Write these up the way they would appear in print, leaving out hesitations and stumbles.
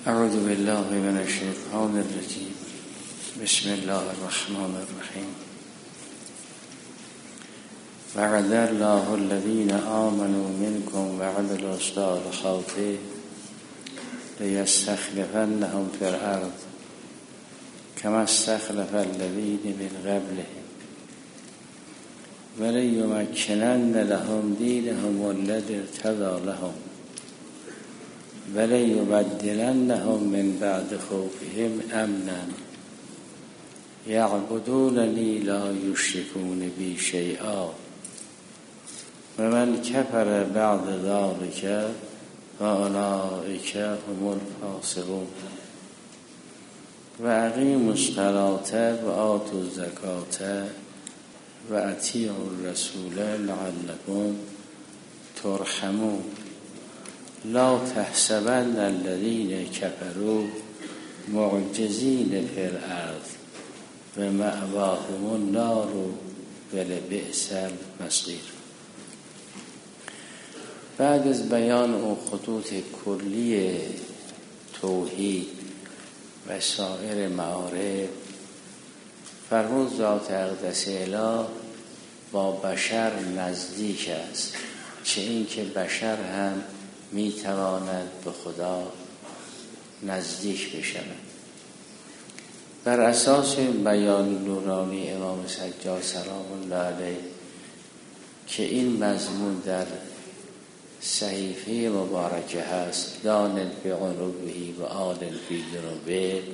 اعوذ بالله من الشیطان الرجیم. بسم الله الرحمن الرحیم. وعد الله الذین آمنوا منکم وعملوا الصالحات لیستخلفنهم فی الارض کما استخلف الذین من قبلهم ولیمکنن لهم دینهم الذی ارتضی لهم ولیبدلنهم من بعد خوفهم امنا یعبدوننی لا یشرکون بی شیئا و من کفر بعد ذلک فاولئک هم الفاسقون و اقیموا الصلاة و آتوا الزکاة و اطیعوا الرسول لعلکم ترحمون لا تحسبن الذين كفروا معجزين في الارض و مأواهم النار ولبئس المصیر. بعد از بیان اون خطوط کلی توحید و سایر معارف، فرمود ذات اقدس اله با بشر نزدیک است، چه این که بشر هم می تواند به خدا نزدیک بشود. بر اساس بیان نورانی امام سجاد سلام الله علیه که این مضمون در صحیفه مبارکه هست، دان بعنوبه و آل فی جنوبه،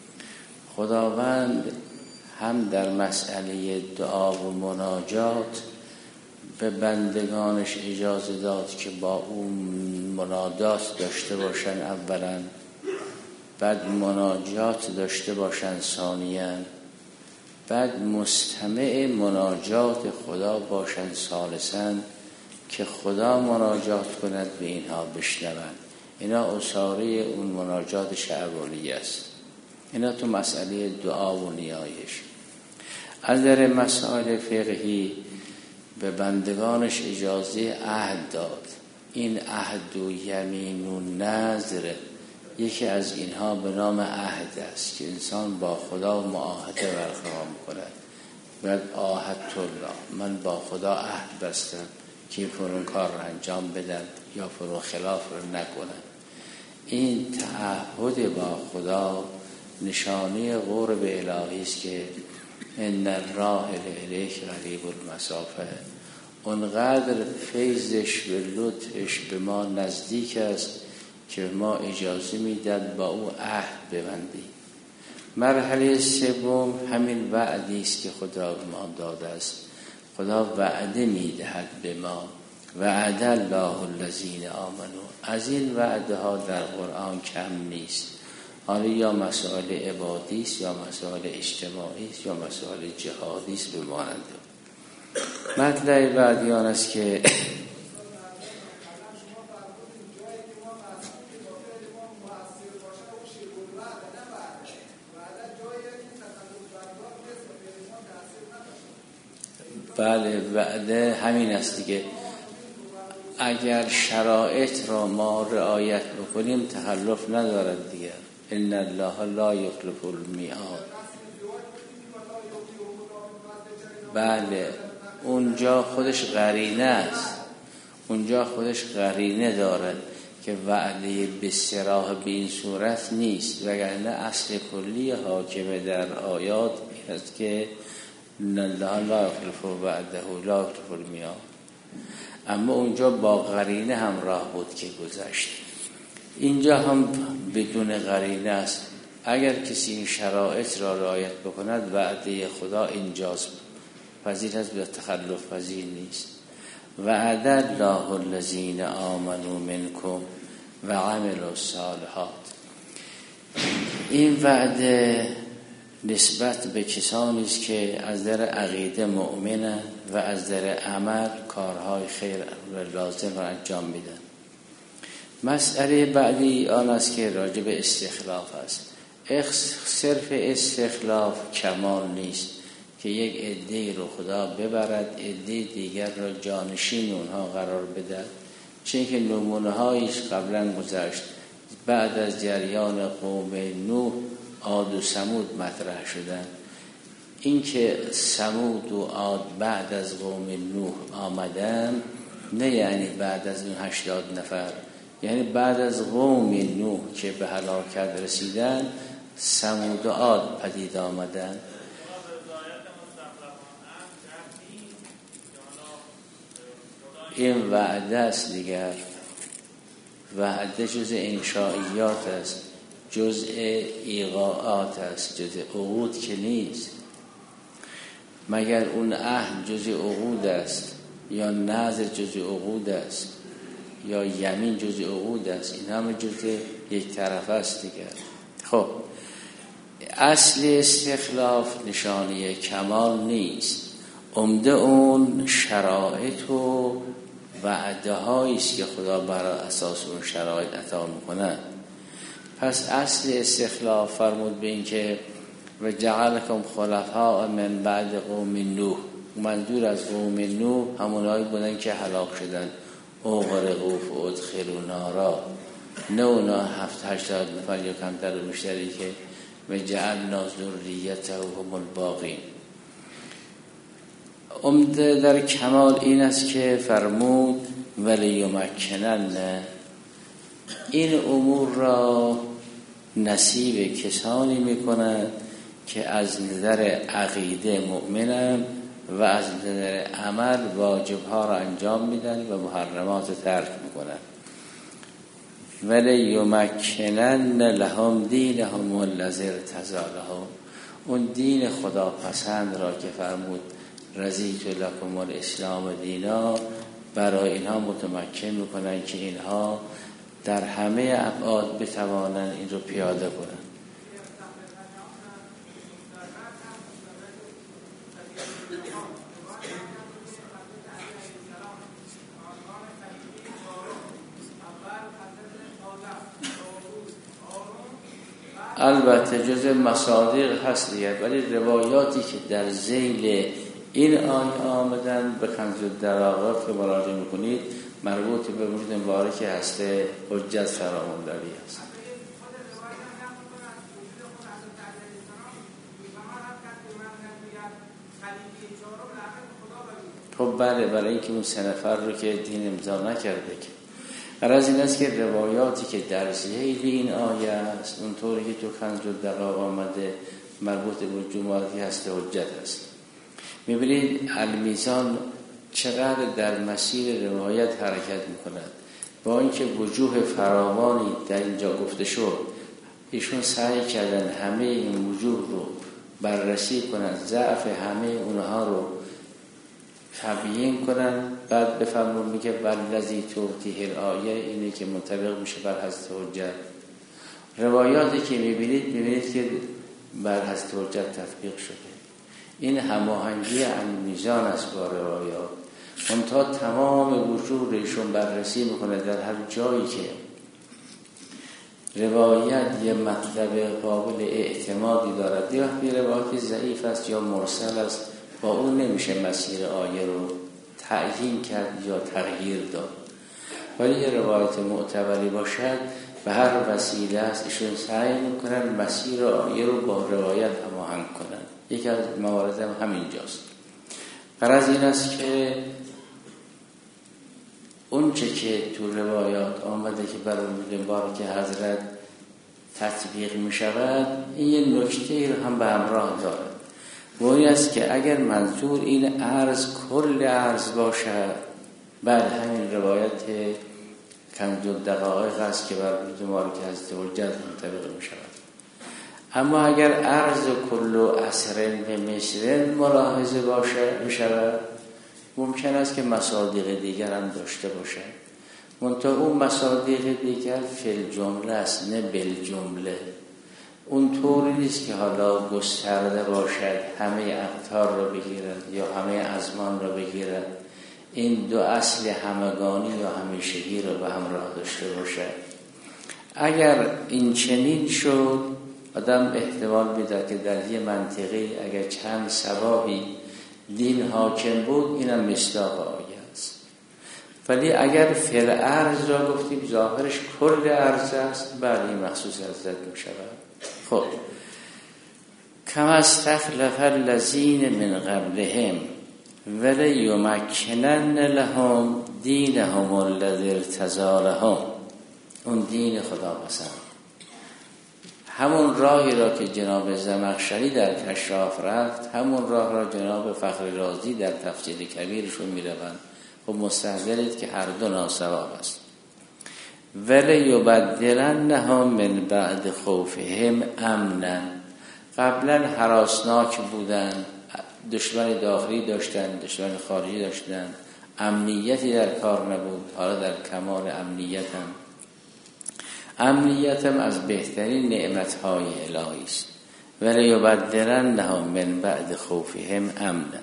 خداوند هم در مسئله دعا و مناجات به بندگانش اجازه داد که با اون منادات داشته باشن اولا، بعد مناجات داشته باشن ثانیاً، بعد مستمع مناجات خدا باشن ثالثاً، که خدا مناجات کند به اینها بشنوند. اینا اصاره اون مناجات شعبانی است. اینا تو مسئله دعا و نیایش. از در مسائل فقهی به بندگانش اجازه عهد داد. این عهد و یمین و نذر یکی از اینها به نام عهد است که انسان با خدا معاهده برقرار می‌کند. بعد عاهدت الله، من با خدا عهد بستم که فلان کار را انجام بدم یا فلان خلاف را نکنم. این تعهد با خدا نشانه قرب الهی است که ان الراحل الیک قریب المسافه. اونقدر فیضش و لطفش به ما نزدیک است که ما اجازه میداد با او عهد ببندیم. مرحله سوم همین وعدی است که خدا به ما داده است. خدا وعده میدهد به ما، وعد الله الذین آمنوا. از این وعده ها در قرآن کم نیست. حالا یا مسائل عبادی است، یا مسائل اجتماعی است، یا مسائل جهادی است به مانند. مطلب بعدی آن است که بله، وعده همین است دیگه. اگر شرایط را ما رعایت بکنیم تخلف ندارد دیگه. ان الله لا یخلف المیعاد. بله، اونجا خودش قرینه است، اونجا خودش قرینه دارد که وعده به صراحه به این صورت نیست، وگرنه اصل کلی حاکم در آیات این است که ان الله لا یخلف وعده لا یخلف المیعاد. اما اونجا با قرینه همراه بود که گذشت. اینجا هم بدون قرینه است. اگر کسی این شرایط را رعایت بکند وعده خدا انجاز پذیر است و تخلف پذیر نیست. وعد الله الذین آمنوا منکم و عملوا الصالحات. این وعده نسبت به کسانی است که از در عقیده مؤمنند و از در عمل کارهای خیر و لازم را انجام میدن. مسئله بعدی آن است که راجع به استخلاف است. صرف استخلاف کمال نیست که یک عده رو خدا ببرد، عده دیگر را جانشین اونها قرار بدهد. چون که نمونه هایش قبلا گذشت. بعد از جریان قوم نوح عاد و ثمود مطرح شدن. این که ثمود و عاد بعد از قوم نوح آمدن نه یعنی بعد از اون 80 نفر، یعنی بعد از قوم نوح که به هلاکت رسیدن ثمود و عاد پدید آمدن. این وعده است دیگر. وعده جزء انشائیات است، جزء ایقاعات است، جزء عقود که نیست. مگر اون عهد جزء عقود است یا نذر جزء عقود است یا یمین جزء عقود است؟ این همه جزء یک طرف است دیگر. خب اصل استخلاف نشانه کمال نیست، عمده اون شرایط و وعده هایی است که خدا بر اساس اون شرایط عطا میکنه. پس اصل استخلاف فرمود به این که و جعلکم خلفاء من بعد قوم نوح، منظور از قوم نوح همونایی بودن که هلاک شدن، اغرقوا فادخلوا نارا، نه اونا 70-80 نفر یا کمتر و بیشتری که و جعلنا ذریته هم الباقین. عمده در کمال این است که فرمود ولیمکنن، این امور را نصیب کسانی میکنند که از نظر عقیده مؤمنن و از نظر عمل واجبها را انجام میدن و محرمات ترک میکنن. ولیمکنن لهم دینهم الذی ارتضی لهم، اون دین خداپسند را که فرمود رضیت لکم الاسلام دینا، برای اینها متمکن میکنن که اینها در همه ابعاد بتوانن این رو پیاده کنن. البته جز مصادیق هست دیگر، ولی روایاتی که در ذیل این آیه آمدن به کنز الدراغات که مراجعه میکنید مربوط به مورد مبارک هسته حجت فرامانداری است. خب بله، برای اینکه اون 3 نفر رو که دین امضا نکرده که غرض این است که روایاتی که در ذیل این آیه است اونطوری که تو کنز الدراغ آمده مربوط به جمعاتی هسته حجت است. میبینید المیزان چقدر در مسیر روایت حرکت میکند، با اینکه وجوه فراوانی در اینجا گفته شد، ایشون سعی کردن همه این وجوه رو بررسی کنن، ضعف همه اونها رو تبیین کنن، بعد بفهمون میگه والذی تؤتیه الآیه، اینه که منطبق میشه بر حضرت حجت. روایاتی که میبینید که بر حضرت حجت تطبیق شده. این هماهنگی المیزان است با روایات. منتها تمام وجوه ایشون بررسی میکنه در هر جایی که روایت یه مطلب قابل اعتمادی دارد، یا وقتی روایت ضعیف است یا مرسل است، با اون نمیشه مسیر آیه رو تعیین کرد یا تغییر داد. ولی یه روایت معتبری باشد به هر وسیله است ایشون سعی میکنن مسیر آیه رو با روایت هماهنگ کنن. یکی از موارد هم همینجاست. غرض این است که اون چه که تو روایات آمده که برای مبارک حضرت تطبیق می شود، این یه نکته رو هم به همراه دارد. و این است که اگر منظور این عرض کل عرض باشد، بعد همین روایت کنز الدقایق است که بر مبارک حضرت حجت منطبق می شود. اما اگر عرض کل عصر به مصر ملاحظه باشه بشود، ممکن است که مصادیق دیگر هم داشته باشه، منتها اون مصادیق دیگر فی الجمله است نه بالجمله. اون طوری نیست که حالا گسترده باشد، همه اقطار رو بگیرد یا همه ازمان رو بگیرد. این دو اصل همگانی یا همیشگی رو به همراه داشته باشد. اگر این چنین شد، آدم احتمال میده که در یه منطقه اگر چند صباحی دین حاکم بود، اینم مصداق آیه است. ولی اگر فعل ارض را گفتیم ظاهرش کل ارض است، بله مخصوص حضرت می شود. خب کما استخلف الذین من قبلهم ولیمکنن لهم دینهم الذی ارتضی لهم. اون دین خدا پسند، همون راهی را که جناب زمخشری در کشاف رفت، همون راه را جناب فخر رازی در تفسیر کبیرشون میروند. خب مستحضرید که هر دو ناصواب است. ولیبدلنهم من بعد خوفهم امنا. قبلا هراسناک بودن، دشمن داخلی داشتن، دشمن خارجی داشتن، امنیتی در کار نبود، حالا در کمال امنیتم از بهترین نعمتهای الهی است. ولیبدلنهم من بعد خوفهم امنا.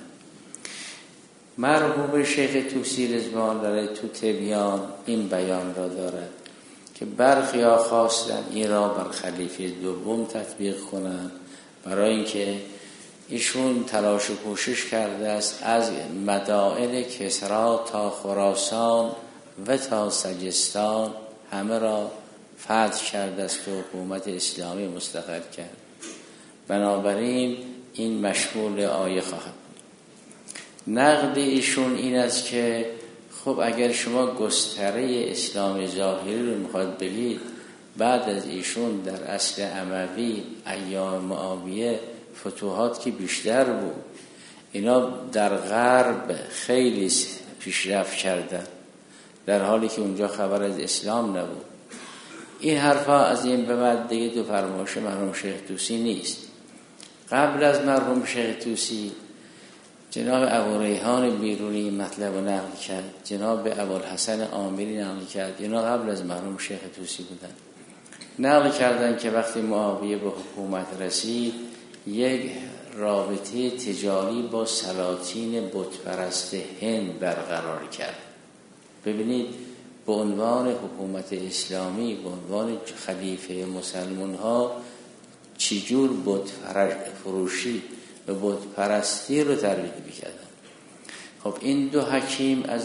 مرحوم شیخ طوسی رضوان داره تو تبیان این بیان را دارد که برخیا خواستن این را بر خلیفه دوم تطبیق کنند، برای اینکه ایشون تلاش و کوشش کرده است از مدائن کسری تا خراسان و تا سجستان همه را فتح کرده است و حکومت اسلامی مستقر کرد. بنابراین این مشمول آیه خواهد بود. نقد ایشون این است که خب اگر شما گستره اسلام ظاهری رو میخواد بگید، بعد از ایشون در عصر اموی ایام معاویه فتوحات که بیشتر بود، اینا در غرب خیلی پیشرفت کردن در حالی که اونجا خبر از اسلام نبود. این حرفا از این به بعد دیگه تو فرمایش مرحوم شیخ طوسی نیست. قبل از مرحوم شیخ طوسی جناب ابوریحان بیرونی مطلب رو نقل کرد، جناب ابوالحسن عامری نقل کرد. اینا قبل از مرحوم شیخ طوسی بودن. نقل کردن که وقتی معاویه به حکومت رسید، یک رابطه تجاری با سلاطین بتپرست هند برقرار کرد. ببینید به عنوان حکومت اسلامی، به عنوان خلیفه مسلمان ها چجور بت فروشی و بت پرستی رو ترویج می‌کردن. خب این دو حکیم از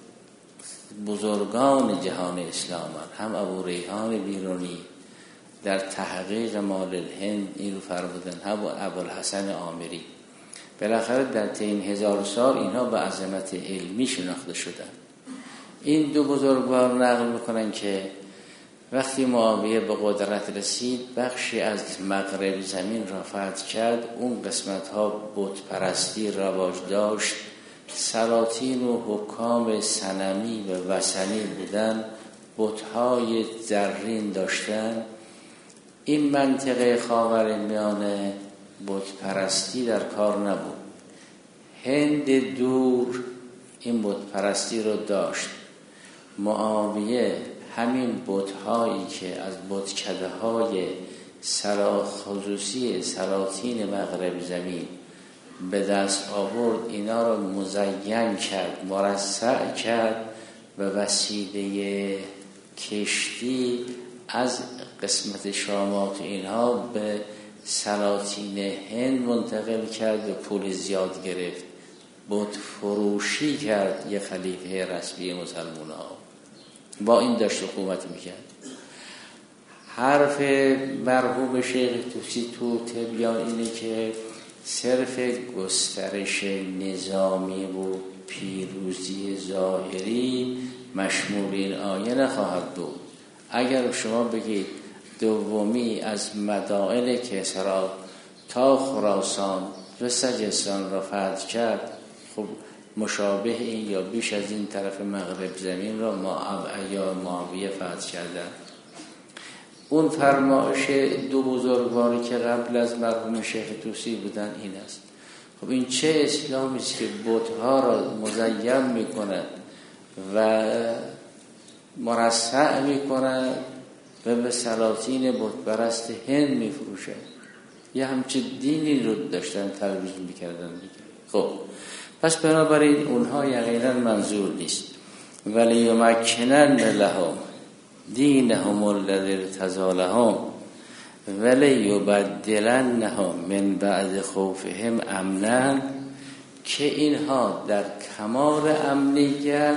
بزرگان جهان اسلام هم ابوریحان بیرونی در تحقیق مال الهند این رو فرمودن، هم ابوالحسن عامری. بالاخره در طی 1000 سال اینها به عظمت علمی شناخته شدن. این دو بزرگوار نقل میکنن که وقتی معاویه به قدرت رسید، بخشی از مغرب زمین را فتح کرد. اون قسمت ها بت پرستی رواج داشت، سلاطین و حکام صنمی و وثنی بودن، بت‌های زرین داشتن. این منطقه خاورمیانه بت پرستی در کار نبود. هند دور این بت پرستی رو داشت. معاویه همین بت‌هایی که از بتکده‌های خصوصی سلاطین مغرب زمین به دست آورد، اینا را مزین کرد، مرصع کرد و وسیله کشتی از قسمت شامات اینها به سلاطین هند منتقل کرد و پول زیاد گرفت. بت فروشی کرد یه خلیفه رسمی مسلمان ها. با این داشت حکومت میکرد. حرف مرحوم شیخ طوسی تو تبیان اینه که صرف گسترش نظامی و پیروزی ظاهری مشمول این آیه نخواهد بود. اگر شما بگید دومی از مدائن کسری تا خراسان و سجستان را فتح کرد، خب مشابه این یا بیش از این طرف مغرب زمین را معاویه فتح کردند. اون فرمایش دو بزرگواری که قبل از مرحوم شیخ طوسی بودن این است. خب این چه اسلامی است که بت‌ها را مزین می‌کند و مرصع می‌کند و به سلاطین بت‌پرست هند می‌فروشد. یه همچه دینی رو داشتن ترویج می‌کردن دیگه. خب پس بنابراین اونها یقینا منظور نیست. ولی یمکنن لهم دینهم الذی ارتضی لهم ولی یبدلنهم من بعد خوفهم امنا، که اینها در کمال امنیت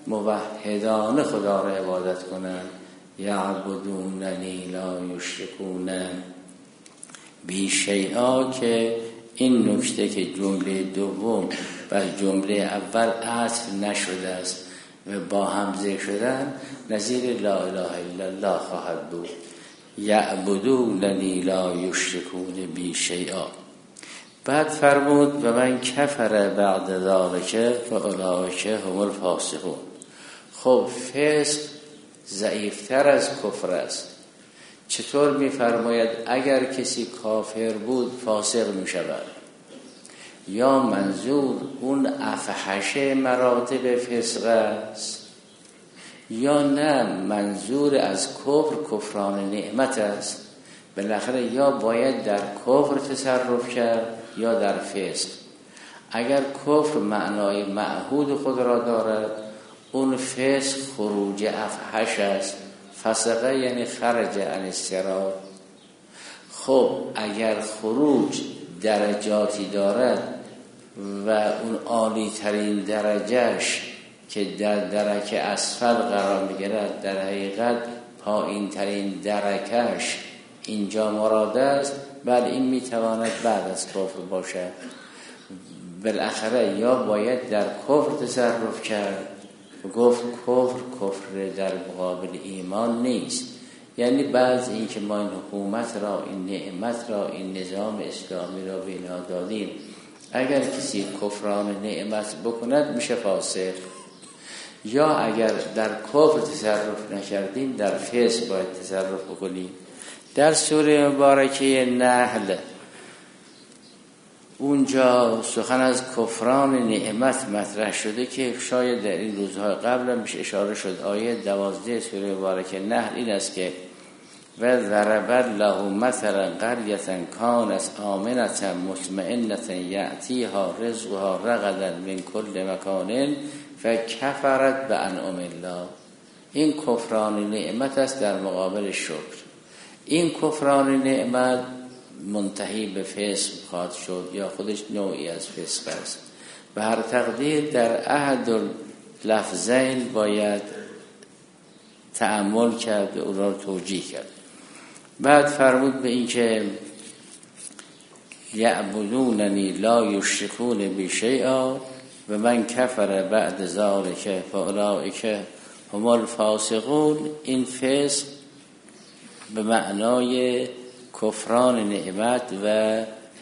موحدانه خدا را عبادت کنند. یعبدوننی لا یشرکون بی شیئا، که این نکته که جمله دوم بر جمله اول عطف نشده است و با همزه شدن نظیر لا اله الا الله خواهد بود. یعبدوننی لا یشرکون بی شیئا. بعد فرمود و من کفر بعد ذلک فاولئک هم الفاسقون. خب فسق ضعیفتر از کفر است. چطور می‌فرماید اگر کسی کافر بود فاسق می‌شود؟ یا منظور اون افحش مراتب فسق است، یا نه منظور از کفر کفران نعمت است؟ بالاخره یا باید در کفر تصرف کرد یا در فسق. اگر کفر معنای معهود خود را دارد، اون فسق خروج افحش است. فسقه یعنی خرج عن الصراط. خب اگر خروج درجاتی دارد و اون عالی ترین درجهش که در درک اسفل قرار می‌گیرد، در حقیقت پایین ترین درکش اینجا مراد است، بل این میتواند بعد از کفر باشد. بالاخره یا باید در کفر تصرف کرد، گفت کفر در مقابل ایمان نیست. یعنی بعض این که ما این حکومت را، این نعمت را، این نظام اسلامی را به اینا دادیم، اگر کسی کفران نعمت بکند میشه فاسق. یا اگر در کفر تصرف نکردیم در فسق باید تصرف بکنیم. در سوره مبارکه نحل اونجا سخن از کفران نعمت مطرح شده که شاید در این روزهای قبل هم اشاره شد. آیه 12 سوره مبارکه نحل این است که و ضرب الله مثلا قریة کانت آمنة مطمئنة یأتیها رزقها رغدا من کل مکان فکفرت بانعم الله. این کفران نعمت است در مقابل شکر. این کفران نعمت منتهی به فسق خواهد شد یا خودش نوعی از فسق است. به هر تقدیر در احد لفظین باید تأمل کرد و او را توجیه کرد. بعد فرمود به این که یعبدوننی لا یشرکون بی شیئا و من کفر بعد ذلک فاولئک هم الفاسقون. این فسق به معنای کفران نعمت و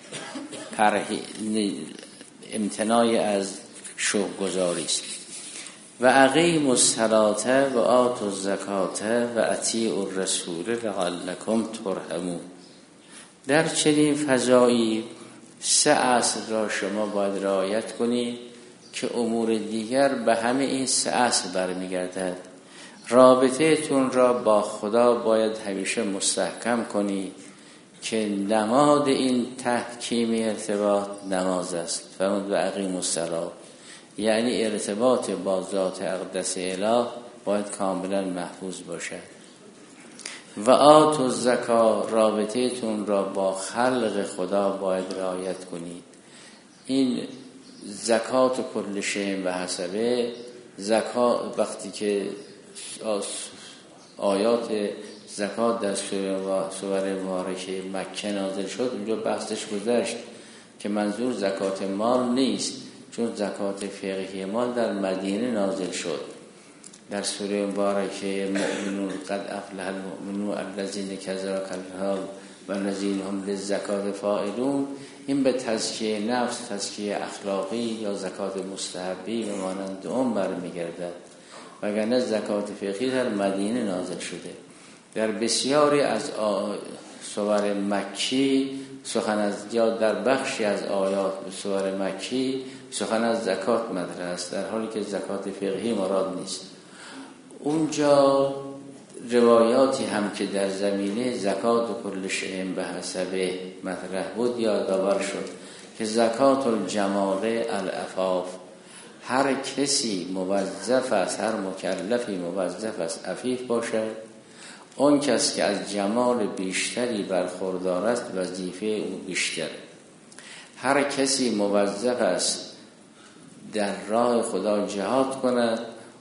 امتناع از شکرگزاری است. و اقیموا الصلاة و آتوا الزکاة و اطیعوا الرسول لعلکم ترحمون. در چنین فضایی 3 اصل را شما باید رعایت کنید که امور دیگر به همه این 3 اصل برمیگردد. رابطه تون را با خدا باید همیشه مستحکم کنید که نماد این تحکیم ارتباط نماز است. فرمود و اقیموا الصلاة، یعنی ارتباط با ذات اقدس اله باید کاملا محفوظ باشد. و آتوا الزکاة، رابطه تون را با خلق خدا باید رعایت کنید. این زکات کل شیء و حسبه. زکات وقتی که آیات زکات در سوره مبارکه مکه نازل شد، اونجا بحثش گذشت که منظور زکات مال نیست، چون زکات فقهی مال در مدینه نازل شد. در سوره مبارکه مؤمنون قد افلح المؤمنون الذین کذبوا الحال و الذین هم للزکات فاعلون، این به تزکیه نفس، تزکیه اخلاقی یا زکات مستحبی به مانند اون برمیگردد. وگرنه زکات فقهی در مدینه نازل شده. در بسیاری از سور مکی سخن از، یا در بخشی از آیات به سور مکی سخن از زکات مطرح است، در حالی که زکات فقهی مراد نیست. اونجا روایاتی هم که در زمینه زکات کل شیء به حسبه مطرح بود یادآور شد که زکات الجمال العفاف، هر کسی موظف است، هر مکلفی موظف است عفیف باشد. اون کس که از جمال بیشتری برخوردار است وظیفه او بیشتر. هر کسی موظف است در راه خدا جهاد کند،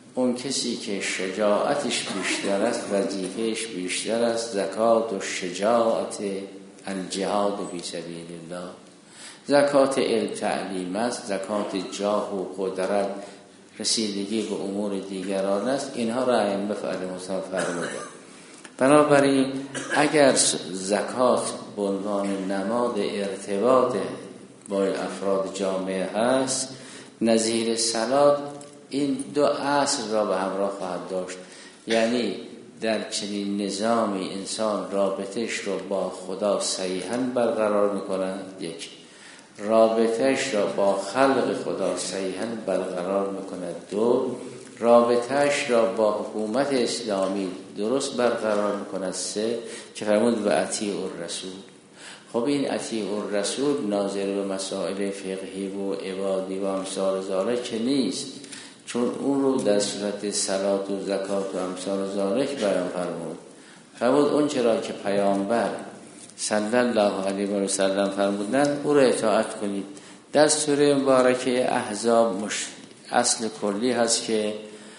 اون کسی که شجاعتش بیشتر است، وظیفهش بیشتر است، زکات و شجاعت الجهاد فی سبیل الله، زکات علم تعلیم است، زکات جاه و قدرت، رسیدگی به امور دیگران است. اینها را ائمه فرمودند. بنابراین اگر زکات به عنوان نماد ارتباط با افراد جامعه هست، نظیر صلات این دو اصل را به همراه خواهد داشت. یعنی در چنین نظامی انسان رابطش رو با خدا صحیحاً برقرار می‌کند، یک، رابطش را با خلق خدا صحیحاً برقرار می‌کند، دو، رابطش را با حکومت اسلامی درست برقرار می‌کند، سه، که فرمود و اطیعوا الرسول. خب این اطیعوا الرسول ناظر به مسائل فقهی و عبادی و امثال ذالک که نیست، چون اون رو در صورت صلات و زکات و امثال ذالک بیان فرمود اون چرا که پیامبر صلی الله علیه و سلم فرمودند او رو اطاعت کنید. در سوره مبارکه احزاب اصل کلی هست که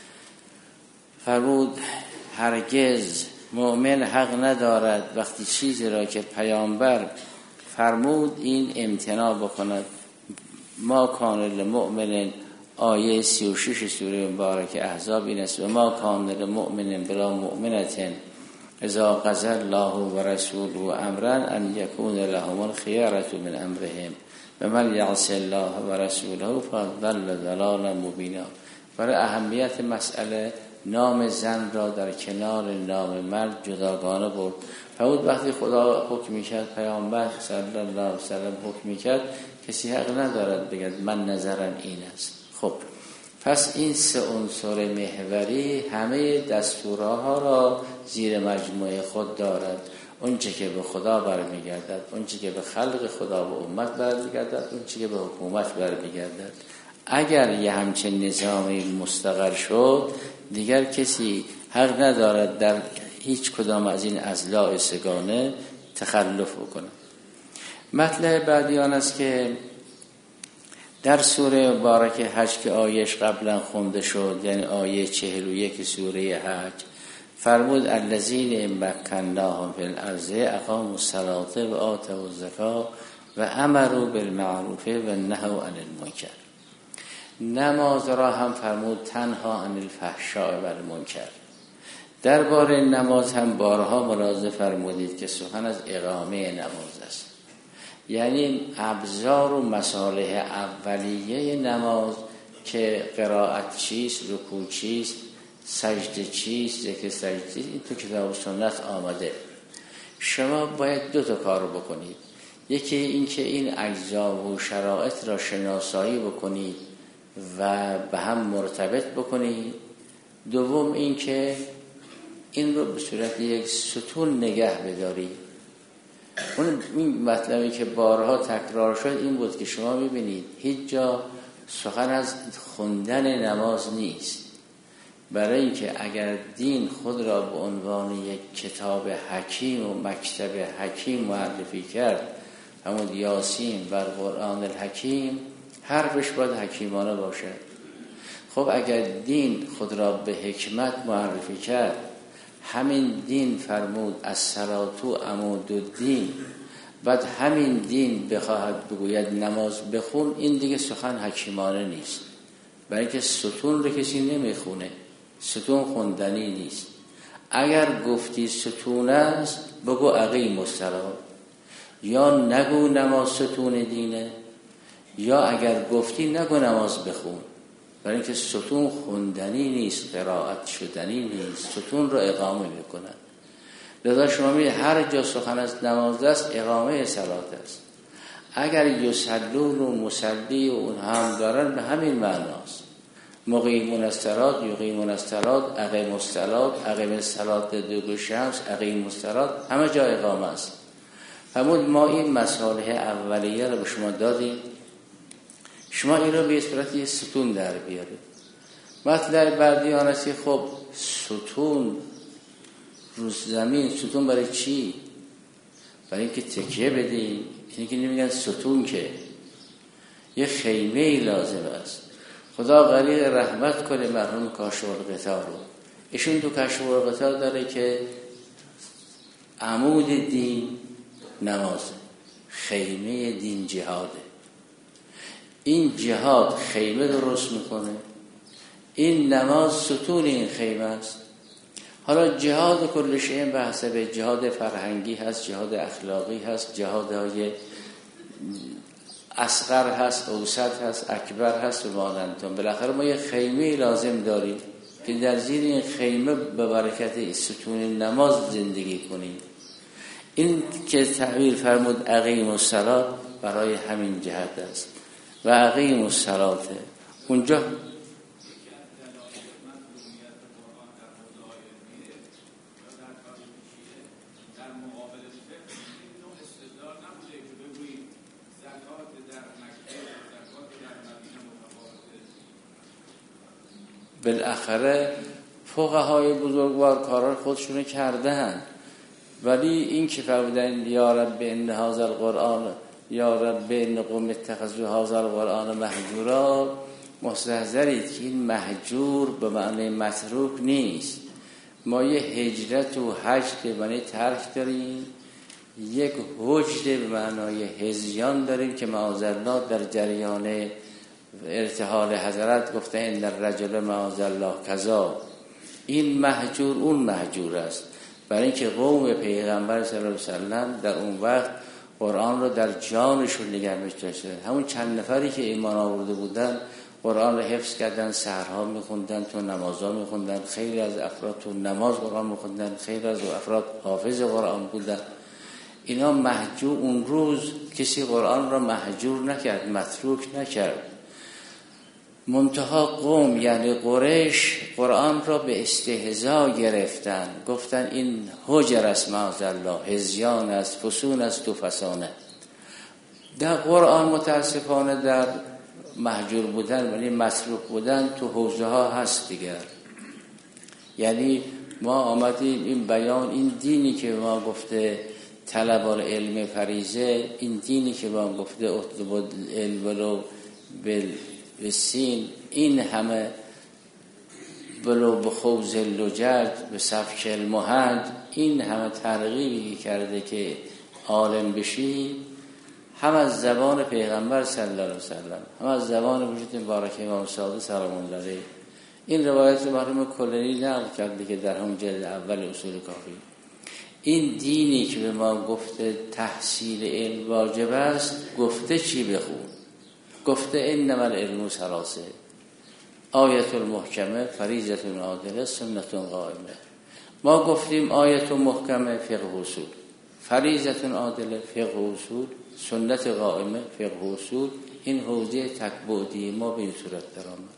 فرمود هرگز مؤمن حق ندارد وقتی چیزی را که پیامبر فرمود این امتناع بکند. ما کان للمؤمن، آیه 36 سوره مبارکه احزاب این است: و ما کان للمؤمن بلا مؤمنة اذا قضى الله و رسوله امرا ان یکون لهم الخیارة من امرهم و من یعص الله و رسوله فقد ضل ضلالا مبینا. برای اهمیت مسئله نام زن را در کنار نام مرد جداگانه برد. فرمود وقتی خدا حکم می‌کرد، پیامبر صلی الله علیه و سلم حکم می‌کرد، کسی حق ندارد بگه من نظرم این است. خب پس این سه عنصر محوری همه دستورها را زیر مجموعه خود دارد. اون چه که به خدا برمیگردد، اون چه که به خلق خدا و امت برمیگردد، اون چه که به حکومت برمیگردد. اگر یه همچین نظامی مستقر شد، دیگر کسی حق ندارد در هیچ کدام از این اضلاع سگانه تخلف بکنه. مطلب بعدی آن است که در سوره مبارکه حج که آیش قبلا خونده شد، یعنی آیه 41 سوره حج، فرمود الذین مکناهم فی الارض اقاموا الصلاة و آتوا الزکاة و امروا بالمعروف و نهوا عن المنکر. نماز را هم فرمود تنها عن الفحشاء و المنکر. درباره نماز هم بارها ملاحظه فرمودید که سخن از اقامه نماز است. یعنی ابزار و مصالح اولیه نماز که قرائت چیست، رکوع چیست، سجده چیست، ذکر سجده، این تو کتاب و سنت آمده. شما باید دو تا کار بکنید. یکی این که این اجزا و شرایط را شناسایی بکنید و به هم مرتبط بکنید. دوم این که این رو به صورت یک ستون نگه بدارید. این مطلبی که بارها تکرار شد این بود که شما میبینید هیچ جا سخن از خوندن نماز نیست. برای اینکه اگر دین خود را به عنوان یک کتاب حکیم و مکتب حکیم معرفی کرد، همون یاسین و قرآن الحکیم، حرفش باید حکیمانه باشد. خب اگر دین خود را به حکمت معرفی کرد، همین دین فرمود الصلاة عمود الدین، بعد همین دین بخواهد بگوید نماز بخون، این دیگه سخن حکیمانه نیست. برای که ستون رو کسی نمیخونه، ستون خوندنی نیست. اگر گفتی ستون است بگو اقیم الصلاة، یا نگو نماز ستون دینه، یا اگر گفتی نگو نماز بخون. برای اینکه ستون خوندنی نیست، قرائت شدنی نیست، ستون رو اقامه میکنن. لذا شما می‌بینید هر جا سخن از نماز است اقامه صلات است. اگر یصلون و مصلی و اون هم دارن به همین معناست. مقیمون الصلاة، یقیمون الصلاة، اقیموا الصلاة، اقیم الصلاة لدلوک الشمس، اقیموا الصلاة، همه جا اقامه است. فرمود ما این مصالح اولیه رو به شما دادیم، شما این رو به صورت یه ستون در بیارید. مطلب بعدی آن است که خب ستون روز زمین، ستون برای چی؟ برای اینکه تکیه بدیم. اینی که نمیگن ستون که یه خیمه لازم است. خب خدا غریق رحمت کنه مرحوم کاشف الغطا رو. ایشون تو کشف الغطا داره که عمود دین نمازه، خیمه دین جهاده. این جهاد خیمه درست میکنه، این نماز ستون این خیمه است. حالا جهاد کل شیء به حسب جهاد فرهنگی هست، جهاد اخلاقی هست، جهادهای اصغر هست، اوسط هست، اکبر هست و مانندتون. بالاخره ما یه خیمه لازم داریم که در زیر این خیمه به برکت ستون نماز زندگی کنیم. این که تعبیر فرمود اقیم الصلاة برای همین جهت است و اقیم الصلاة اونجا بالاخره فقهای بزرگوار کاران خودشونو کردن، ولی این که فرمودن یا رب ان هذا القرآن یا رب ان قوم اتخذوا هذا القرآن مهجورا، مستحضرید که این مهجور به معنی متروک نیست. ما یه هجرت و حج به معنی ترک داریم، یک هجر به معنای هذیان داریم که معاذالله در جریان ارتحال حضرت گفته ان الرجل معاذالله کذا. این مهجور اون مهجور است، برای اینکه قوم پیغمبر صلی الله علیه وسلم در اون وقت قرآن رو در جانشون نگه می‌داشتن. همون چند نفری که ایمان آورده بودن قرآن رو حفظ کردن، سحرها می‌خوندن، تو نمازها می‌خوندن، خیلی از افراد تو نماز قرآن می‌خوندن، خیلی از افراد حافظ قرآن بودن. اینا مهجور، اون روز کسی قرآن رو مهجور نکرد، متروک نکرد. منتها قوم یعنی قریش قرآن را به استهزا گرفتن، گفتن این هجر است، معاذالله هذیان است، فسون است و فسانه. در قرآن متاسفانه در مهجور بودن ولی متروک بودن تو حوزه ها هست دیگر. یعنی ما آمدیم این بیان، این دینی که ما گفته طلب العلم فریضه، این دینی که ما گفته اطلب العلم ولو بالسین، این همه ولو بخوض اللجج به سفک المهج، این همه ترغیبی کرده که عالم بشی، هم از زبان پیغمبر صلی الله علیه وسلم، هم از زبان وجود مبارک امام صادق سلام الله علیه. این روایت مرحوم کلینی نقل کرده که در هم جلد اول اصول کافی، این دینی که به ما گفته تحصیل علم واجب است، گفته چی بخون؟ گفته انما العلم ثلاثه، آیت المحکمه، فریضه عادله، سنت قائمه. ما گفتیم آیت محکمه فقه اصول، فریضه عادله فقه اصول، سنت قائمه فقه اصول. این حوزه تکبودی ما به این صورت درآمد.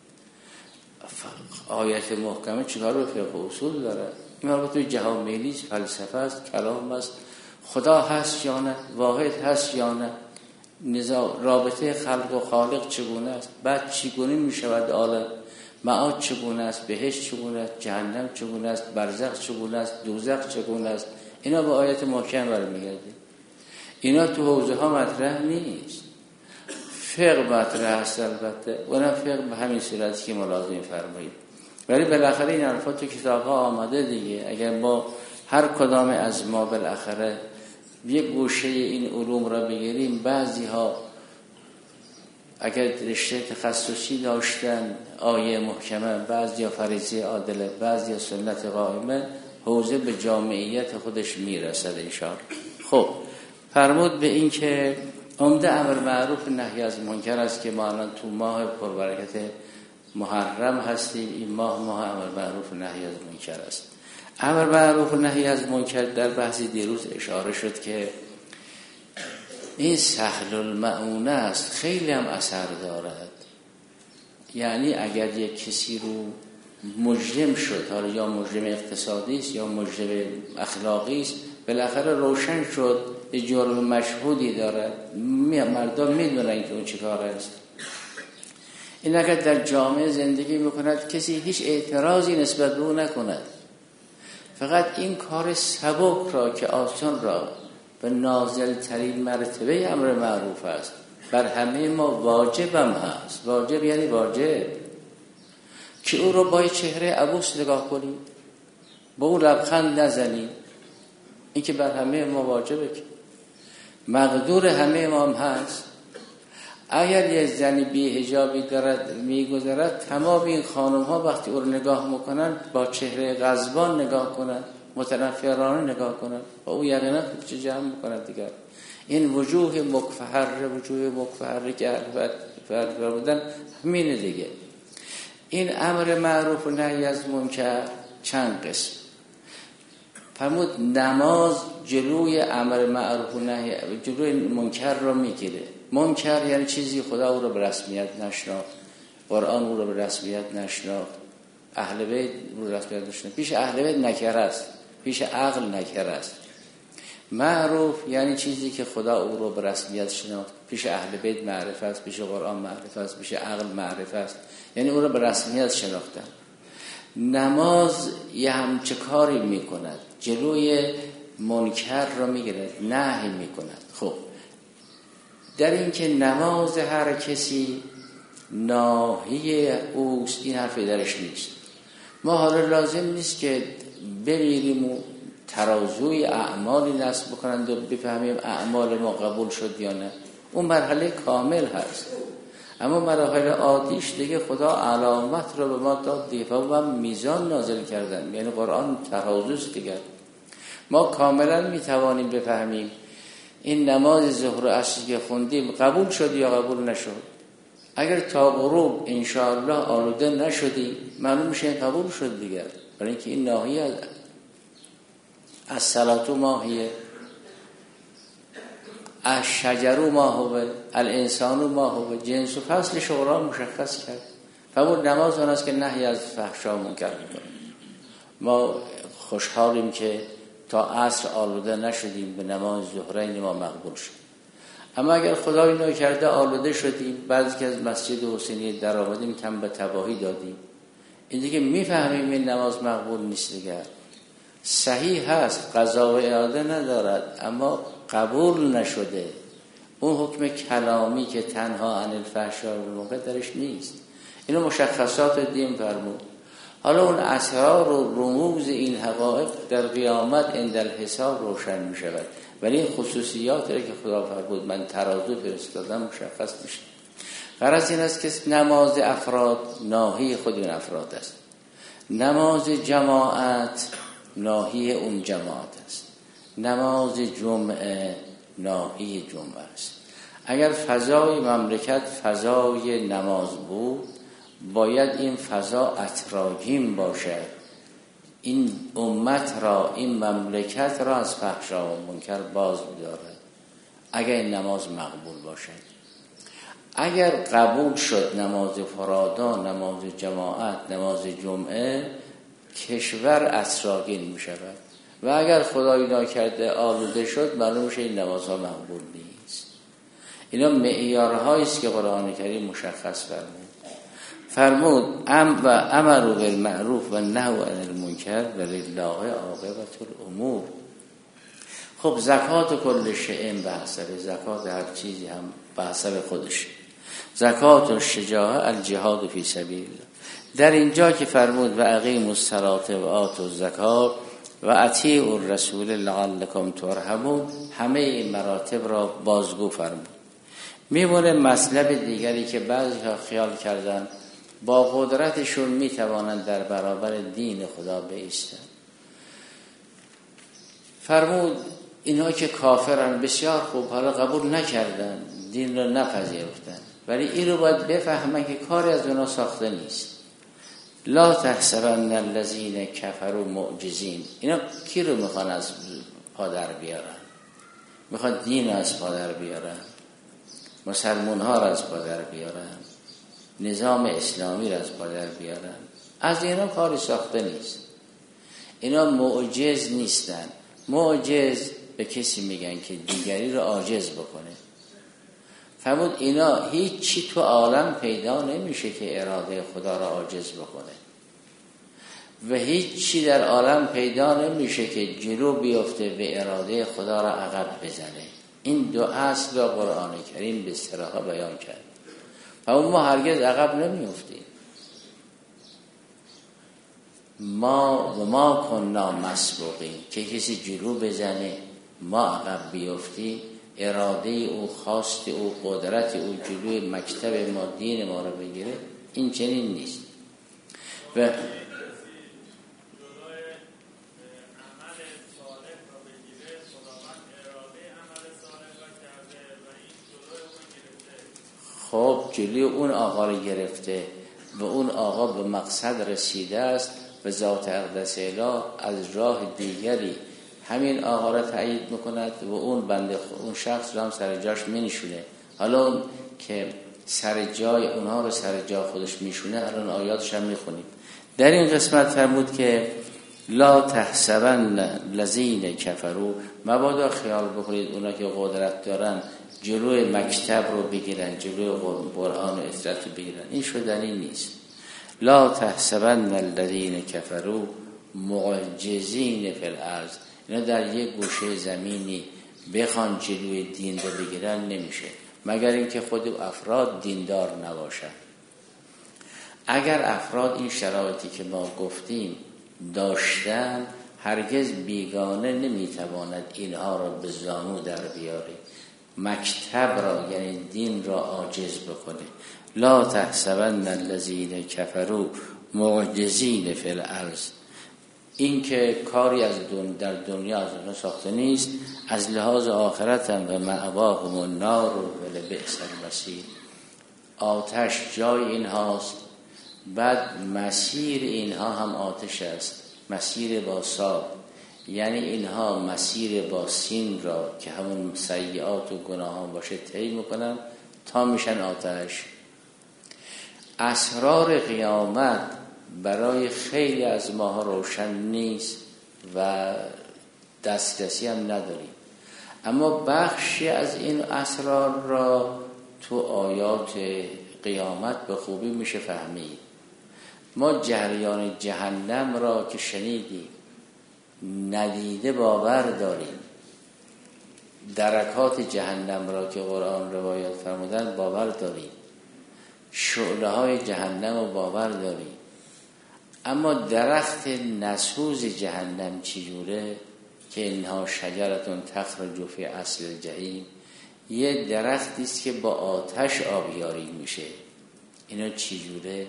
آیت محکمه چیکار به فقه اصول داره؟ این البته جهان بینی، فلسفه است، کلام است، خدا هست یا نه، واحد هست یا نه، رابطه خلق و خالق چگونه است، بعد چگونه می شود عالم، معاد چگونه است، بهشت چگونه است، جهنم چگونه است، برزخ چگونه است، دوزخ چگونه است. اینا به آیت محکم برمیگرده. اینا تو حوزه ها مطرح نیست. فقه مطرح است البته، اونم فقه به همین صورتی که ملازم فرمایید. ولی بالاخره این الفاظ تو کتاب ها آمده دیگه. اگر ما هر کدام از ما بالاخره یک گوشه این علوم را بگیریم، بعضی ها اگر رشته تخصصی داشتن آیه محکمه، بعضی ها فریضه عادله، بعضی ها سنت قائمه، حوزه به جامعیت خودش میرسد انشاءالله. خب فرمود به این که عمده امر معروف نهی از منکر است که ما الان تو ماه پربرکت محرم هستیم. این ماه امر معروف نهی از منکر است. امر معروف نهی از منکر در بحثی دیروز اشاره شد که این سهل المعونه است، خیلی هم اثر دارد. یعنی اگر یک کسی رو مجرم شد، حالا یا مجرم اقتصادی است یا مجرم اخلاقی است، بالاخره روشن شد یه جرم مشهودی داره، مردم میدونن که اون چی کار است. این اگر در جامعه زندگی میکند کسی هیچ اعتراضی نسبت به او نکند، فقط این کار سبک را که آسان را به نازل ترین مرتبه امر معروف است، بر همه ما واجب هم هست. واجب یعنی واجب، که او رو با چهره عبوس نگاه کنید، با او لبخند نزنید. این که بر همه ما واجبه، که مقدور همه ما هم هست. اگر یک زنی بی حجابی دارد میگذرد، تمام این خانم ها وقتی او رو نگاه میکنن با چهره غضبان نگاه کنن، متنفرانه نگاه کنن، و او یقینا چه جمع میکنند دیگر. این وجوه مکفهر که فرمودن همینه دیگه. این امر معروف و نهی از منکر چند قسم. فرمود نماز جلوی امر معروف و نهی، جلوی منکر رو میگیره. منکر یعنی چیزی خدا او رو به رسمیت نشناخت، قرآن او رو به رسمیت نشناخت، اهل بیت او رو به رسمیت نشناخت. پیش اهل بیت نکره است، پیش عقل نکره است. معروف یعنی چیزی که خدا او رو به رسمیت شناخت، پیش اهل بیت معرفت است، پیش قرآن معرفت است، پیش عقل معرفت است، یعنی او رو به رسمیت شناختن. نماز یه همچه کاری میکند، جلوی منکر رو میگیرد، نهی میکند. خب در این که نماز هر کسی ناهی اوست، این حرفی درش نیست. ما حالا لازم نیست که بمیریم و ترازوی اعمالی نصب بکنند و بفهمیم اعمال ما قبول شد یا نه. اون مرحله کامل هست، اما مراحل عادیش دیگه خدا علامت رو به ما داد دیگه، و هم میزان نازل کردن، یعنی قرآن ترازوست دیگه. ما کاملا میتوانیم بفهمیم این نماز ظهر و عصر که خوندیم قبول شد یا قبول نشد. اگر تا غروب انشاءالله آلوده نشدیم، معلوم میشه این قبول شد دیگه، برای اینکه این ناحیه از صلات و ماهیه، از شجر و ماهوه، الانسان و ماهوه، جنس و فصل شغلان مشخص کرد. فرمود نماز آن است که نهی از فحشا و منکر میکنه. ما خوشحالیم که تا عصر آلوده نشدیم، به نماز ظهرین ما مقبول شد. اما اگر خدا اینو کرده آلوده شدیم، بعضی که از مسجد حسینی در آمدیم کم به تباهی دادیم، این دیگه میفهمیم این نماز مقبول نیست دیگه. صحیح هست، قضا و اعاده ندارد، اما قبول نشده. اون حکم کلامی که تنها عن الفحشاء و المنکر درش نیست. اینو مشخصات دین فرمود. حالا اون اسرار و رموز این حقایق در قیامت عند الحساب روشن می شود، ولی این خصوصیاتی که خدا فرمود من ترازو فرستادم مشخص میشه. غرض این است که نماز افراد ناهی خود این افراد است، نماز جماعت ناهی اون جماعت است، نماز جمعه ناهی جمعه است. اگر فضای مملکت فضای نماز بود، باید این فضا اتراجیم باشد، این امت را، این مملکت را از فحشا و منکر باز بدارد، اگر این نماز مقبول باشد. اگر قبول شد نماز فرادا، نماز جماعت، نماز جمعه، کشور اسراگین می شود. و اگر خدایی ناکرده آلوده شد، معلوم میشه این نمازها مقبول نیست. اینا معیارهایی است که قرآن کریم مشخص فرمود و امروا بالمعروف و نهوا عن المنکر ولله عاقبة الامور. خب زکات و کل شیء به حسب، زکات هر چیزی هم به حسب خودش. زکات و شجاعه الجهاد فی سبیل الله. در اینجا که فرمود و اقیموا الصلاة و آتوا الزکات و اطیعوا الرسول لعلکم ترحمون، همه این مراتب را بازگو فرمود. میمونه مطلب دیگری که بعضی‌ها خیال کردن با قدرتشون میتوانند در برابر دین خدا بایستند. فرمود اینها که کافرن بسیار خوب، حالا قبول نکردن، دین رو نپذیرفتن، ولی این رو باید بفهمن که کاری از اونا ساخته نیست. لا تحسبن الذین کفروا معجزین. اینا کی رو میخوان از پادر بیارن؟ میخوان دین از پادر بیارن، مسلمان ها را از پادر بیارن، نظام اسلامی را از پادر بیارن. از اینا کاری ساخته نیست. اینا معجز نیستن. معجز به کسی میگن که دیگری رو عاجز بکنه. فرمود اینا هیچ چی تو عالم پیدا نمیشه که اراده خدا را عاجز بکنه و هیچ چی در عالم پیدا نمیشه که جلو بیفته و اراده خدا را عقب بزنه. این دو اصل را قرآن کریم به صراحت بیان کرد. و ما هرگز عقب نمیفتیم. ما کننا مسبوقین، که کسی جلو بزنه ما عقب بیفتیم، اراده او، خواست او، قدرت او جلوی مکتب ما، دین ما رو بگیره، این چنین نیست. و خب جلوی اون آقا رو گرفته و اون آقا به مقصد رسیده است و ذات اقدس اله از راه دیگری همین آقا را تایید میکند و اون شخص رو هم سر جاش مینشونه. حالا اون که سر جای اونها رو سر جا خودش میشونه، الان آیاتش هم میخونیم. در این قسمت فرمود که لا تحسبن الذین کفروا، مبادا خیال بکنید اونا که قدرت دارن جلوی مکتب رو بگیرن، جلوی قرآن و اطاعت رو بگیرن، این شدنی نیست. لا تحسبن الذین کفروا معجزین فی الارض، اینا در یک گوشه زمینی بخوان جلوی دین رو بگیرن نمیشه، مگر اینکه خود افراد دیندار نباشن. اگر افراد این شرایطی که ما گفتیم داشتن، هرگز بیگانه نمیتواند اینها را به زانو در بیاره، مکتب را یعنی دین را عاجز بکنه. لا تحسبن الذین کفروا معجزین فی الارض، این که کاری از در دنیا از اونها ساخته نیست، از لحاظ آخرت هم و مأواهم النار و لبئس المصیر، آتش جای اینهاست، بعد مسیر اینها هم آتش است، مسیر با صاد، یعنی اینها مسیر با سین را که همون سیئات و گناهان باشه طی میکنن تا میشن آتش. اسرار قیامت برای خیلی از ماها روشن نیست و دسترسی هم نداریم، اما بخشی از این اسرار را تو آیات قیامت به خوبی میشه فهمید. ما جریان جهنم را که شنیدیم، ندیده باور داریم، درکات جهنم را که قرآن روایت فرمودن باور داریم، شعله های جهنم رو باور داریم، اما درخت نسوز جهنم چجوره که اینها شجرتون تخرج فی اصل الجحیم، یه درختی است که با آتش آبیاری میشه. اینا چجوره؟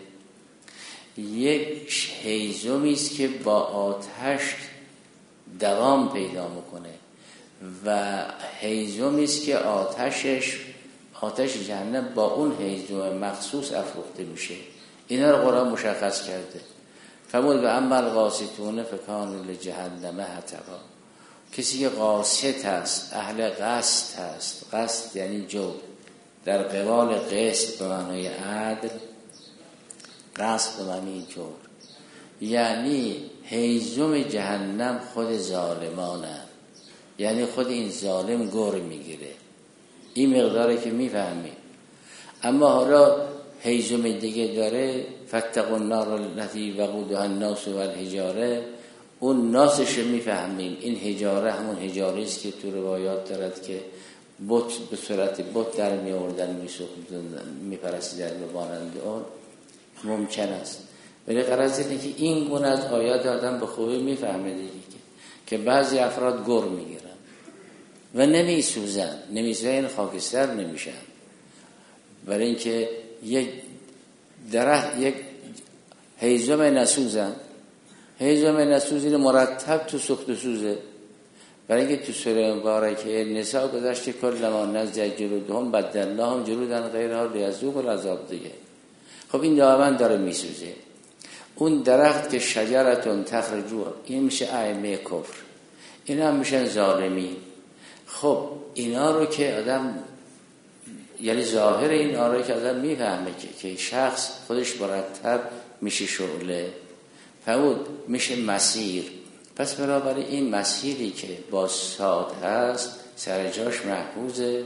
یک هیزمی است که با آتش دوام پیدا میکنه و هیزمی است که آتش جهنم با اون هیزم مخصوص افروخته میشه. اینا رو قرآن مشخص کرده. فرمود و اما القاسطون فکانوا لجهنم حطبا، کسی که قاسط هست، اهل قصد هست، قصد یعنی جور، در قبال قسط به معنای عدل، قصد به معنی جور، یعنی هیزم جهنم خود ظالمانه، یعنی خود این ظالم گر میگیره. این مقداره که میفهمیم. اما حالا هیزم دیگه داره، فاتقوا النار التي وقودها الناس والحجاره، اون ناسش میفهمیم. این حجاره همون حجاره است که تو روایات دارد که بت به صورت بت در می آوردن، میپرستیدن به مانند اون، ممکن است. ولی غرض اینه که این گونه از آیات آدم به خوبی میفهمه دیگه که بعضی افراد گر میگیرن و نمیسوزن این خاکستر نمیشن، برای اینکه یک درخت، یک هیزم نسوزن، هیزم نسوزی مرتب تو سوخت و سوزه. برای اینکه تو سوره مبارکه نساء گذشت که کلما نضجت جلودهم بدلناهم جلودا غیرها لیذوقوا العذاب دیگه. خب این دائما داره میسوزه. اون درخت که شجرتون تخرج، این میشه ائمه کفر، اینا هم میشن ظالمین. خب اینا رو که آدم، یعنی ظاهر این آرایی که آدم میفهمه که شخص خودش مرتب میشه شعله، فرمود میشه مسیر. پس بنابراین این مسیری که با صاد هست سر جاش محفوظه.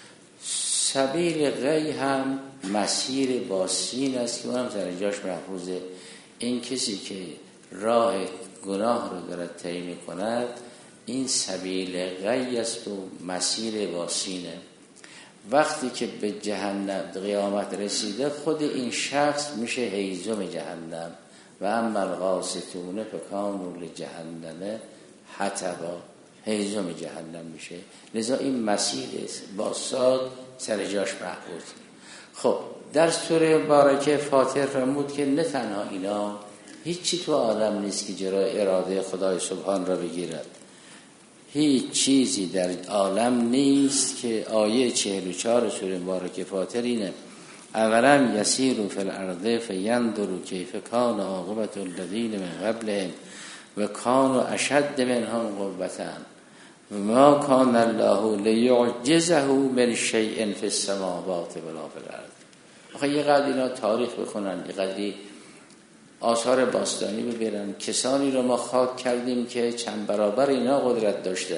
سبیل غی هم مسیر با سین است که اونم سر جاش محفوظه. این کسی که راه گناه رو داره طی می‌کند، این سبیل غی است و مسیر با سینه. وقتی که به جهنم قیامت رسیده، خود این شخص میشه هیزم جهنم و اما القاسطون فکانوا لجهنم حطبا، هیزم جهنم میشه. لذا این مسیر است با صاد سر جاش محفوظ. خب در سوره مبارکه فاتر فرمود که نه تنها اینا، هیچی تو عالم نیست که جلوی اراده خدای سبحان را بگیرد. هیچ چیزی در عالم نیست که آیه 44 سوره مبارکه فاتر اینه: اولم یسیروا فی الارض فینظروا کیف کان عاقبة الذین من قبلهم و کانوا اشد منهم قوة و ما کان الله لیعجزه من شیء فی السماوات ولا فی الارض. آخه یه قدر اینا تاریخ بخونن، یه قدری آثار باستانی ببینن، کسانی رو ما خاک کردیم که چند برابر اینا قدرت داشتن.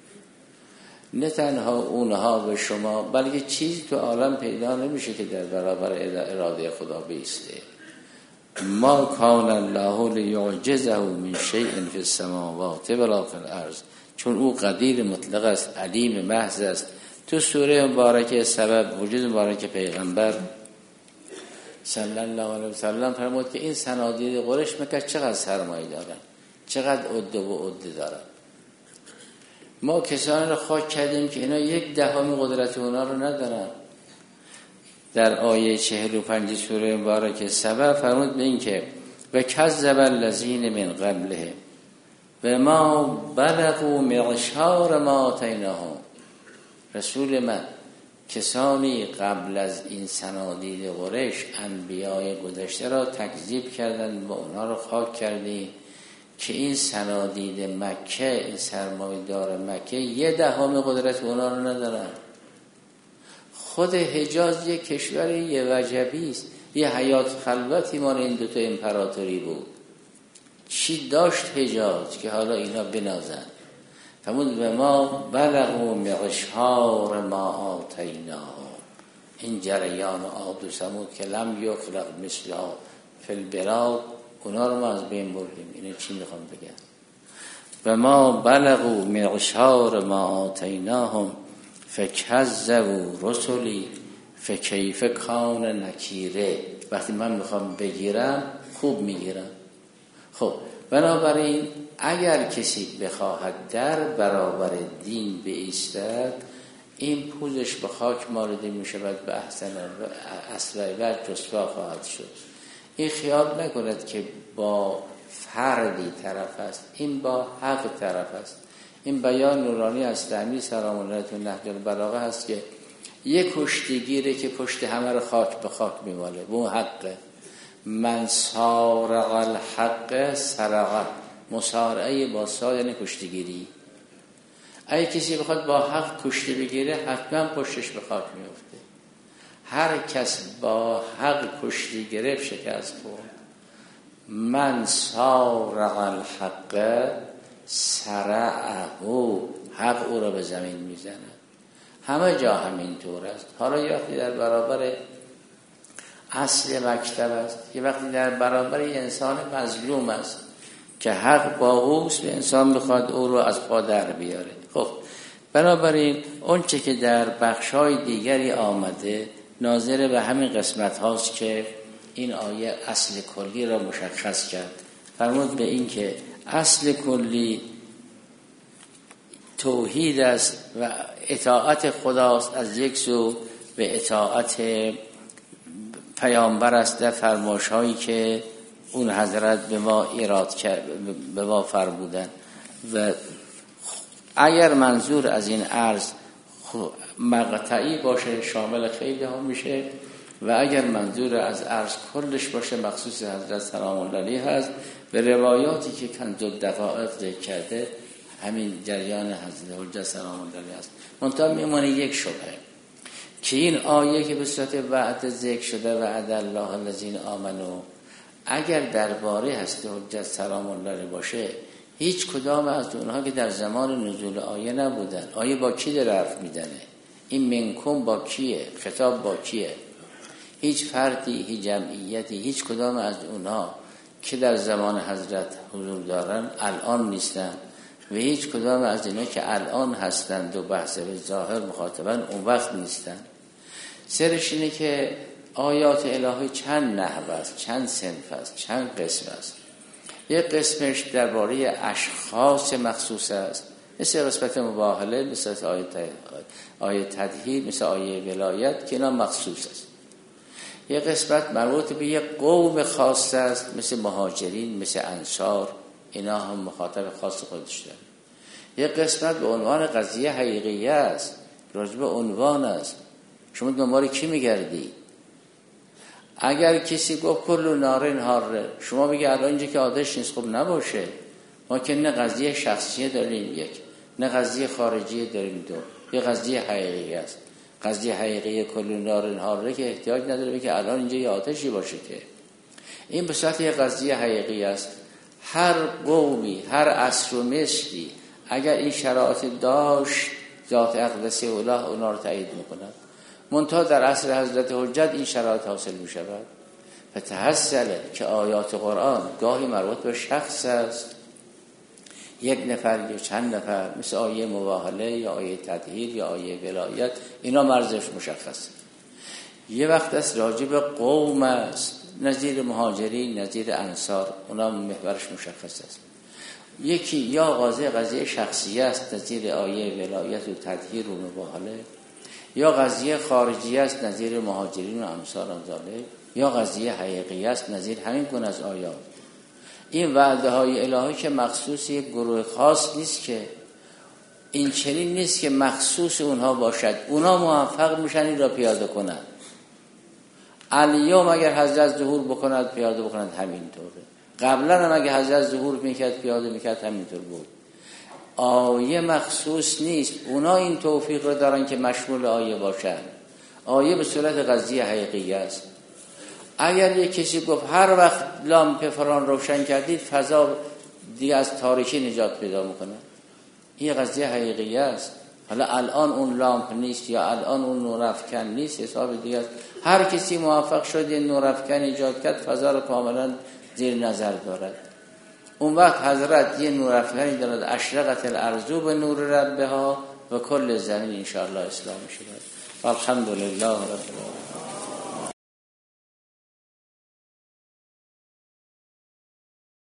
نه تنها اونها به شما، بلکه چیزی تو عالم پیدا نمیشه که در برابر اراده خدا بیسته. ما کان الله لیعجزه من شیء فی السماوات ولا فی الارض، چون او قدیر مطلق است، علیم محض است. تو سوره مبارکه سبب وجود مبارک پیغمبر صلی الله علیه و سلم فرمود که این صنادید قریش مکه چقدر سرمایه دارن، چقدر عده و عده دارن. ما کسانی رو خاک کردیم که اینا 1/10 قدرت اونا رو ندارن. در آیه 45 سوره مبارکه سبب فرمود به این که و کذب الذین من قبلهم و ما بلغوا معشار ما آتیناهم. رسول من کسانی قبل از این صنادید قریش انبیای گذشته را تکذیب کردند، با اونا رو خاک کردیم که این صنادید مکه، این سرمایه‌دار مکه 1/10 قدرت اونا رو ندارن. خود حجاز یک کشور یه وجبی است، یه حیات خلوتی مال این دوتا امپراتوری بود. چی داشت حجاز که حالا اینا بنازن؟ فرمود به ما بلغوا معشار ما آتیناهم. این جریان عاد و ثمود که لم یخلق مثلها فی البلاد، اونا رو ما از بین بردیم. اینو چی میخوام بگم؟ و ما بلغوا معشار ما آتیناهم فکذبوا رسلی فکیف کان نکیره. وقتی من میخوام بگیرم خوب میگیرم. خب بنابراین اگر کسی بخواهد در برابر دین بایستد، این پوزش به خاک مالده میشود، به احسن اصله و رسوا خواهد شد. این خیال نکند که با فردی طرف است، این با حق طرف است. این بیان نورانی از تعمی سلام الله تو نهج البلاغه هست که یک کشتیگیره که پشت همه رو خاک به خاک میماله، به اون حقه. من سارق الحق سرقه، مسارعه با سا یعنی کشتیگیری. اگه کسی بخواد با حق کشتی بگیره حتما پشتش به خاک میفته. هر کس با حق کشتی گرفت شکست خورد. من سارق الحق سرعه، حق او را به زمین میزند. همه جا همین طور است. حالا یه وقتی در برابر اصل مکتب است، یه وقتی در برابر یه انسان مظلوم است که حق با اوست و انسان بخواد او رو از پا در بیاره. خب بنابراین اون چه که در بخشای دیگری آمده ناظر به همین قسمت هاست که این آیه اصل کلی را مشخص کرد. فرمود به این که اصل کلی توحید است و اطاعت خداست از یک سو، و اطاعت پیامبر است در فرمایش‌هایی که اون حضرت به ما ایراد کرد، به ما فرمودن. و اگر منظور از این عرض مقطعی باشه شامل خیلی ها میشه، و اگر منظور از عرض کلش باشه مخصوص حضرت سلام الله علیه هست. به روایاتی که کنز الدقائق ذکر کرده همین جریان حضرت حجت سلام الله علیه است. منتها میمونه یک شبهه که این آیه که به صورت وعده ذکر شده وعد الله الذین آمنوا، اگر درباره هست حجت سلام الله علیه باشه، هیچ کدام از اونها که در زمان نزول آیه نبودن. آیه با کی در حرف میزنه؟ این منکم با کیه؟ خطاب با کیه؟ هیچ فردی، هیچ جمعیتی، هیچ کدام از اونها که در زمان حضرت حضور دارن الان نیستن، و هیچ کدام از اینا که الان هستند و بحث به ظاهر مخاطبن اون وقت نیستن. سرش اینه که آیات الهی چند نحو است، چند صنف است، چند قسم است. یک قسمش درباره اشخاص مخصوص است، مثل قسمت مباهله، مثل آیه تدهیر، مثل آیه ولایت که اینا مخصوص است. یک قسمت مربوط به یک قوم خاص است، مثل مهاجرین، مثل انصار، اینا هم مخاطب خاص خودش داره. یک قسمت به عنوان قضیه حقیقیه است، راجع به عنوان است. شما دنبال کی میگردی؟ اگر کسی گفت کل نارن حاره، شما بگی الان اینجا که آتش نیست، خب نباشه. ما که نه قضیه شخصیه داریم یک، نه قضیه خارجیه داریم دو، یه قضیه حقیقی است. قضیه حقیقی کل نارن حاره که احتیاج نداره که الان اینجا یه آتشی باشه، که این به صورت یه قضیه حقیقی است. هر قومی، هر عصر و مصری اگر این شرایط داشت، ذات اقدسی الله اونا رو تایید میکنه. منتها در عصر حضرت حجت این شرایط حاصل می شود. فتحصله که آیات قرآن گاهی مربوط به شخص است، یک نفر یا چند نفر، مثل آیه مباهله یا آیه تدهیر یا آیه ولایت، اینا مرزش مشخصه. یه وقت است راجع به قوم است، نظیر مهاجرین، نظیر انصار، اونا محورش مشخص است. یکی یا قضیه شخصی است، نظیر آیه ولایت و تدهیر و مباهله، یا قضیه خارجی است، نظیر مهاجرین و امثال آنزاله، یا قضیه حقیقی است، نظیر همین گونه از آیات. این وعده های الهی که مخصوص یک گروه خاص نیست، که این چنین نیست که مخصوص اونها باشد، اونها موفق میشن این را پیاده کنند. الیوم اگر حضرت ظهور بکند پیاده بکنند، همینطوره. قبلا هم اگر حضرت ظهور میکرد پیاده میکرد، همینطور بود. آیه مخصوص نیست، اونا این توفیق رو دارن که مشمول آیه باشن. آیه به صورت قضیه حقیقی است. اگر یک کسی گفت هر وقت لامپ فلان روشن کردید فضا دیگه از تاریکی نجات پیدا میکنه، این قضیه حقیقی است. حالا الان اون لامپ نیست یا الان اون نورافکن نیست، حساب دیگه است. هر کسی موفق شد یه نورافکن ایجاد کرد، فضا رو کاملا زیر نظر دارد. اون وقت حضرت یه نورافکنی دارد، اشرقت الارض به نور ربها و کل زمین انشاءالله اسلام شد. الحمدلله رب العالمین.